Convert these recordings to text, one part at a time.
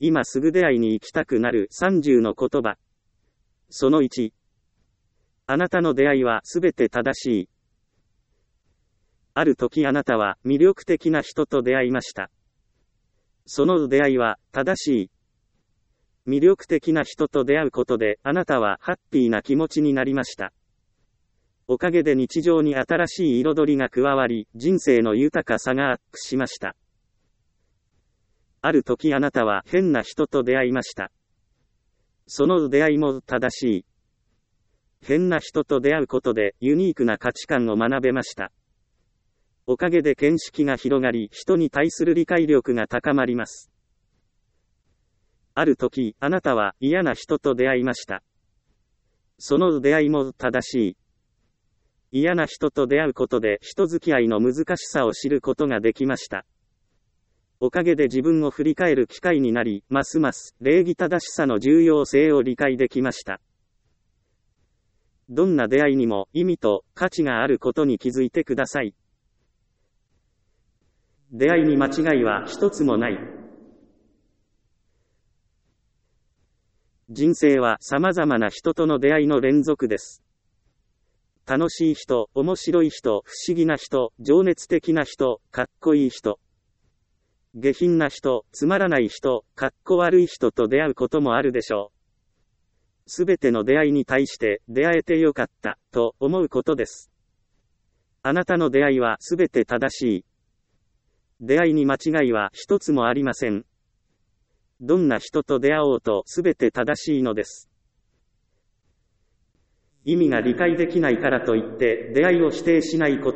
今すぐ出会いに行きたくなる30の言葉。その1。あなたの出会いはすべて正しい。ある時あなたは魅力的な人と出会いました。その出会いは正しい。魅力的な人と出会うことであなたはハッピーな気持ちになりました。おかげで日常に新しい彩りが加わり、人生の豊かさがアップしました。ある時あなたは変な人と出会いました。その出会いも正しい。変な人と出会うことでユニークな価値観を学べました。おかげで見識が広がり、人に対する理解力が高まります。ある時、あなたは嫌な人と出会いました。その出会いも正しい。嫌な人と出会うことで人付き合いの難しさを知ることができました。おかげで自分を振り返る機会になり、ますます礼儀正しさの重要性を理解できました。どんな出会いにも意味と価値があることに気づいてください。出会いに間違いは一つもない。人生は様々な人との出会いの連続です。楽しい人、面白い人、不思議な人、情熱的な人、かっこいい人。下品な人、つまらない人、かっこ悪い人と出会うこともあるでしょう。すべての出会いに対して出会えてよかったと思うことです。あなたの出会いはすべて正しい。出会いに間違いは一つもありません。どんな人と出会おうとすべて正しいのです。意味が理解できないからといって出会いを否定しないこと。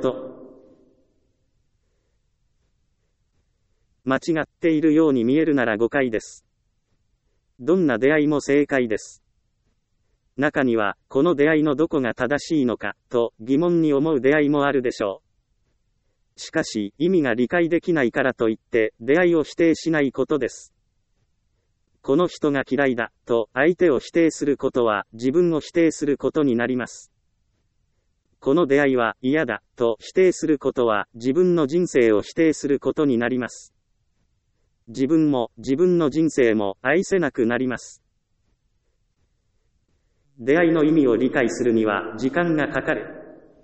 間違っているように見えるなら誤解です。どんな出会いも正解です。中には、この出会いのどこが正しいのか、と疑問に思う出会いもあるでしょう。しかし、意味が理解できないからといって出会いを否定しないことです。この人が嫌いだ、と相手を否定することは自分を否定することになります。この出会いは嫌だ、と否定することは自分の人生を否定することになります。自分も自分の人生も愛せなくなります。出会いの意味を理解するには時間がかかる。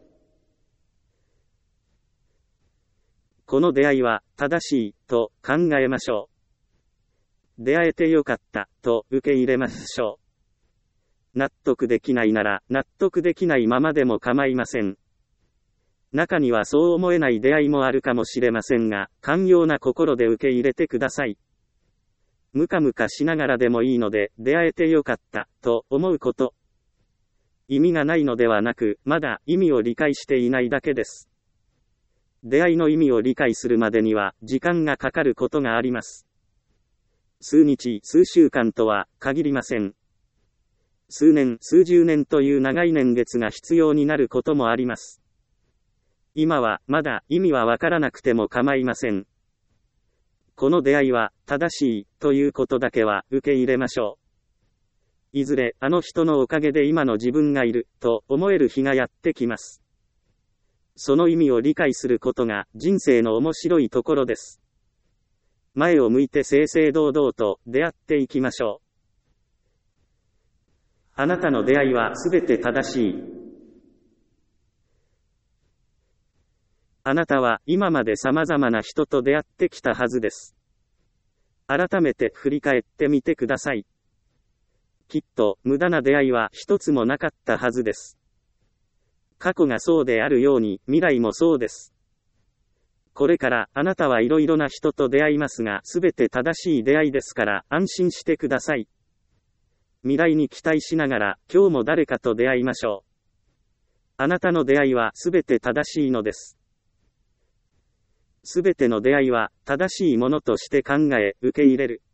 この出会いは正しいと考えましょう。出会えてよかったと受け入れましょう。納得できないなら納得できないままでも構いません。中にはそう思えない出会いもあるかもしれませんが、寛容な心で受け入れてください。ムカムカしながらでもいいので、出会えてよかったと思うこと。意味がないのではなく、まだ意味を理解していないだけです。出会いの意味を理解するまでには時間がかかることがあります。数日、数週間とは限りません。数年、数十年という長い年月が必要になることもあります。今はまだ意味はわからなくても構いません。この出会いは正しいということだけは受け入れましょう。いずれあの人のおかげで今の自分がいると思える日がやってきます。その意味を理解することが人生の面白いところです。前を向いて正々堂々と出会っていきましょう。あなたの出会いはすべて正しい。あなたは今まで様々な人と出会ってきたはずです。改めて振り返ってみてください。きっと無駄な出会いは一つもなかったはずです。過去がそうであるように未来もそうです。これからあなたはいろいろな人と出会いますが、すべて正しい出会いですから安心してください。未来に期待しながら今日も誰かと出会いましょう。あなたの出会いはすべて正しいのです。すべての出会いは正しいものとして考え、受け入れる。